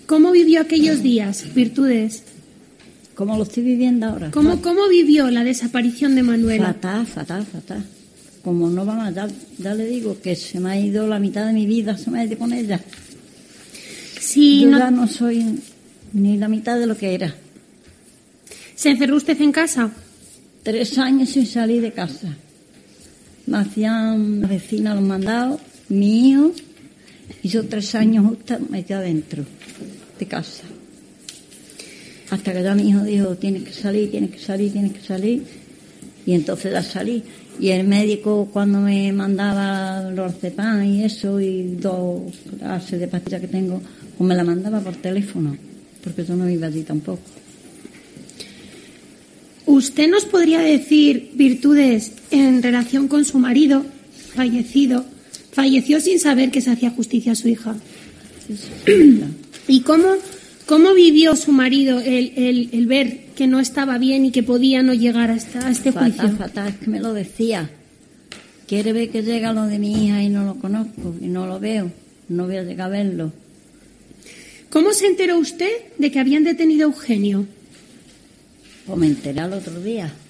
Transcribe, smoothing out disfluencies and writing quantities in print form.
¿Cómo vivió aquellos días, Virtudes? ¿Cómo lo estoy viviendo ahora? ¿Cómo vivió la desaparición de Manuela? Fatal. Como no va a matar, ya le digo que se me ha ido la mitad de mi vida, se me ha ido con ella. Sí, Yo ya no soy ni la mitad de lo que era. ¿Se encerró usted en casa? 3 años sin salir de casa. Me hacían las vecinas los mandados, mi hijo, y yo 3 años justo metida dentro de casa. Hasta que ya mi hijo dijo, tienes que salir. Y entonces ya salí. Y el médico, cuando me mandaba los Lorazepam y eso, y 2 clases de pastillas que tengo, pues me la mandaba por teléfono, porque yo no iba allí tampoco. ¿Usted nos podría decir, Virtudes, en relación con su marido fallecido, falleció sin saber que se hacía justicia a su hija? ¿Y cómo vivió su marido el ver que no estaba bien y que podía no llegar a este juicio? Fatal, es que me lo decía. Quiere ver que llega lo de mi hija y no lo conozco, y no lo veo, no voy a llegar a verlo. ¿Cómo se enteró usted de que habían detenido a Eugenio? Pues me enteré al otro día.